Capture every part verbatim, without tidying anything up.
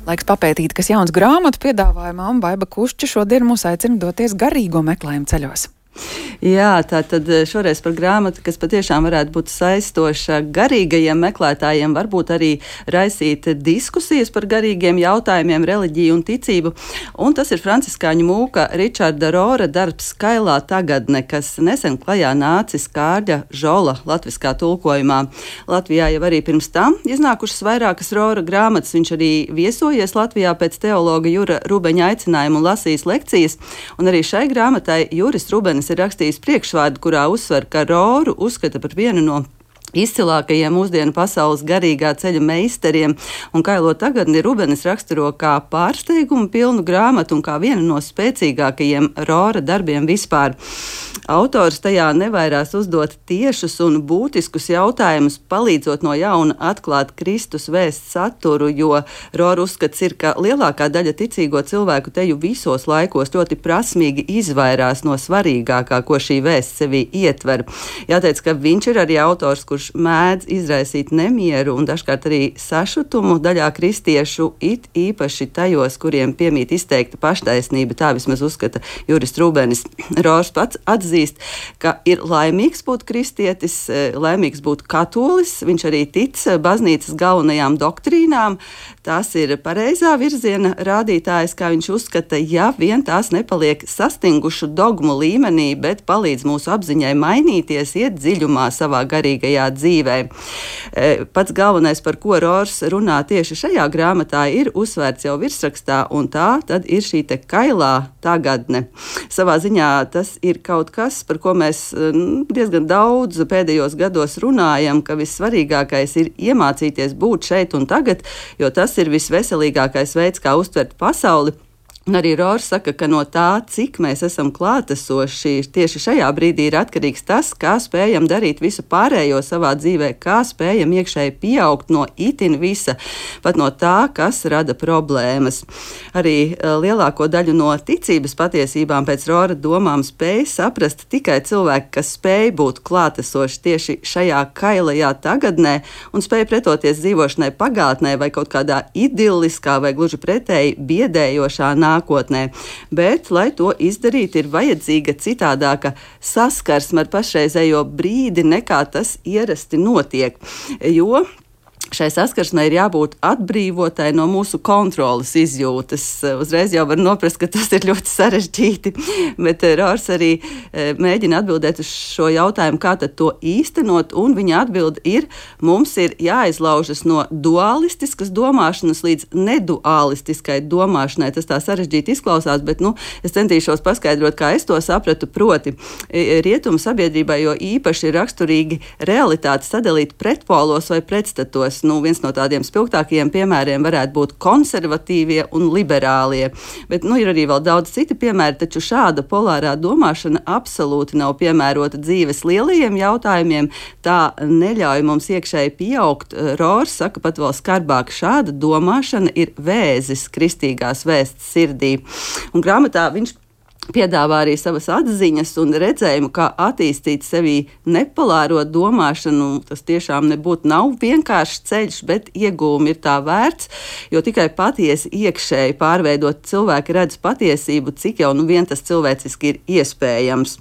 Laiks papētīt, kas jauns grāmatu piedāvājumā, un Baiba Kušķa šodien mūs aicina doties garīgo meklējumu ceļos. Jā, tā tad šoreiz par grāmatu, kas patiešām varētu būt saistoša garīgajiem meklētājiem, varbūt arī raisīt diskusijas par garīgiem jautājumiem, reliģiju un ticību. Un tas ir franciskāņu mūka Ričarda Rora darbs Kailā tagadne, kas nesen klajā nācis Kārļa Žola latviskā tulkojumā. Latvijā jau arī pirms tam iznākušas vairākas Rora grāmatas. Viņš arī viesojies Latvijā pēc teologa Jura Rubeņa aicinājuma un lasījis lekcijas. Un arī šai grāmatai Juris Rubenis ir rakstījis priekšvārdu, kurā uzsver, ka Roru uzskata par vienu no izcilākajiem mūsdienu pasaules garīgā ceļa meistariem, un Kailo tagadni Rubenis raksturo kā pārsteigumu pilnu grāmatu un kā vienu no spēcīgākajiem Rora darbiem vispār. Autors tajā nevairās uzdot tiešus un būtiskus jautājumus, palīdzot no jauna atklāt Kristus vēsts saturu, jo Rora uzskats ir, ka lielākā daļa ticīgo cilvēku teju visos laikos ļoti prasmīgi izvairās no svarīgākā, ko šī vēsts sevī ietver. Jāteic, ka viņš ir arī autors, kurš mēdz izraisīt nemieru un dažkārt arī sašutumu daļā kristiešu, it īpaši tajos, kuriem piemīt izteikta paštaisnība. Tā vismaz uzskata Juris Rubenis. Rors pats atzīst, ka ir laimīgs būt kristietis, laimīgs būt katolis. Viņš arī tic baznīcas galvenajām doktrīnām. Tās ir pareizā virziena rādītājs, kā viņš uzskata, ja vien tās nepaliek sastingušu dogmu līmenī, bet palīdz mūsu apziņai mainīties, iet dziļumā savā garīgajā dzīvē. Pats galvenais, par ko Rors runā tieši šajā grāmatā, ir uzsvērts jau virsrakstā, un tā tad ir šī te kailā tagadne. Savā ziņā tas ir kaut kas, par ko mēs diezgan daudz pēdējos gados runājam, ka vissvarīgākais ir iemācīties būt šeit un tagad, jo tas ir visveselīgākais veids, kā uztvert pasauli. Un arī Rors saka, ka no tā, cik mēs esam klātesoši, tieši šajā brīdī ir atkarīgs tas, kā spējam darīt visu pārējo savā dzīvē, kā spējam iekšēji pieaugt no itin visa, pat no tā, kas rada problēmas. Arī lielāko daļu no ticības patiesībām pēc Rora domām spēj saprast tikai cilvēki, kas spēj būt klātesoši tieši šajā kailajā tagadnē un spēj pretoties dzīvošanai pagātnē vai kaut kādā idilliskā vai gluži pretēji biedējošā nākotnē. Nākotnē, bet, lai to izdarītu, ir vajadzīga citādāka saskarsme ar pašreizējo brīdi, nekā tas ierasti notiek, jo šai saskarsmei ir jābūt atbrīvotai no mūsu kontroles izjūtas. Uzreiz jau var noprast, ka tas ir ļoti sarežģīti, bet Rors arī mēģina atbildēt uz šo jautājumu, kā tad to īstenot, un viņa atbilde ir, mums ir jāizlaužas no dualistiskas domāšanas līdz nedualistiskai domāšanai. Tas tā sarežģīti izklausās, bet, nu, es centīšos paskaidrot, kā es to sapratu, proti rietumu sabiedrībai, jo īpaši ir raksturīgi realitāti sadalīt pretpolos vai pretstatos. Nu, viens no tādiem spilgtākajiem piemēriem varētu būt konservatīvie un liberālie. Bet nu, ir arī vēl daudz citi piemēri, taču šāda polārā domāšana absolūti nav piemērota dzīves lielajiem jautājumiem. Tā neļauj mums iekšēji pieaugt. Rors saka pat vēl skarbāk, šāda domāšana ir vēzis kristīgās vēsts sirdī. Un grāmatā viņš piedāvā arī savas atziņas un redzējumu, kā attīstīt sevī nepolāro domāšanu. Tas tiešām nebūtu nav vienkāršs ceļš, bet iegūmi ir tā vērts, jo tikai patiesi iekšēji pārveidot cilvēki redz patiesību, cik jau nu vien tas cilvēciski ir iespējams.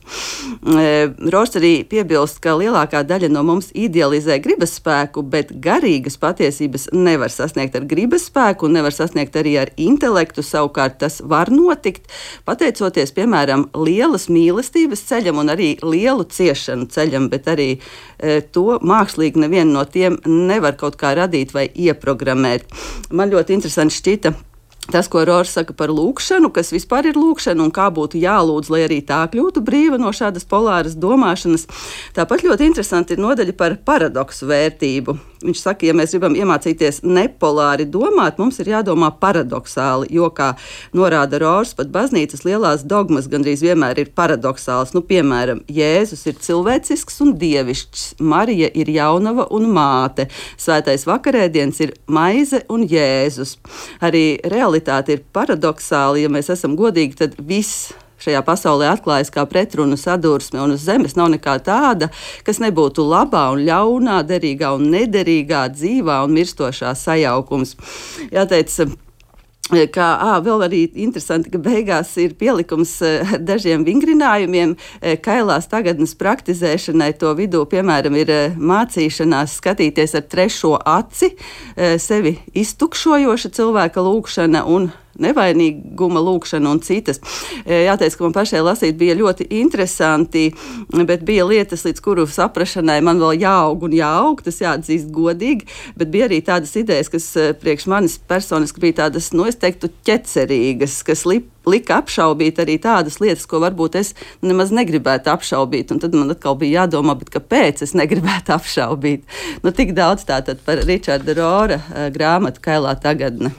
Rors arī piebilst, ka lielākā daļa no mums idealizē gribas spēku, bet garīgas patiesības nevar sasniegt ar gribas spēku un nevar sasniegt arī ar intelektu. Savukārt tas var notikt, pateicoties piemēram, lielas mīlestības ceļam un arī lielu ciešanu ceļam, bet arī e, to mākslīgi nevienu no tiem nevar kaut kā radīt vai ieprogrammēt. Man ļoti interesanti šķita tas, ko Rors saka par lūkšanu, kas vispār ir lūkšana un kā būtu jālūdz, lai arī tā kļūtu brīva no šādas polāras domāšanas. Tāpat ļoti interesanti ir nodaļa par paradoksu vērtību. Viņš saka, ja mēs gribam iemācīties nepolāri domāt, mums ir jādomā paradoksāli, jo, kā norāda Rors, pat baznīcas lielās dogmas gandrīz vienmēr ir paradoksāls. Nu, piemēram, Jēzus ir cilvēcisks un dievišķs, Marija ir jaunava un māte, svētais vakarēdiens ir maize un Jēzus. Arī realitāte ir paradoksāli, ja mēs esam godīgi, tad viss šajā pasaulē atklājas kā pretrunu sadursme, un uz zemes nav nekā tāda, kas nebūtu labā un ļaunā, derīgā un nederīgā, dzīvā un mirstošā sajaukums. Jāteic, Kā ā, vēl arī interesanti, ka beigās ir pielikums ar dažiem vingrinājumiem. Kailās tagadnes praktizēšanai to vidū, piemēram, ir mācīšanās skatīties ar trešo aci, sevi iztukšojoša cilvēka lūkšana un nevainīguma lūkšana un citas. Jāteic, ka man pašai lasīt bija ļoti interesanti, bet bija lietas, līdz kuru saprašanai man vēl jāaug un jāaug, tas jāatzīst godīgi, bet bija arī tādas idejas, kas priekš manis personiski bija tādas, nu, es teiktu, ķecerīgas, kas lip lika apšaubīt arī tādas lietas, ko varbūt es nemaz negribētu apšaubīt. Un tad man atkal bija jādomā, bet kāpēc es negribētu apšaubīt. Nu, tik daudz tātad par Ričarda Rora grāmatu Kailā tagadne.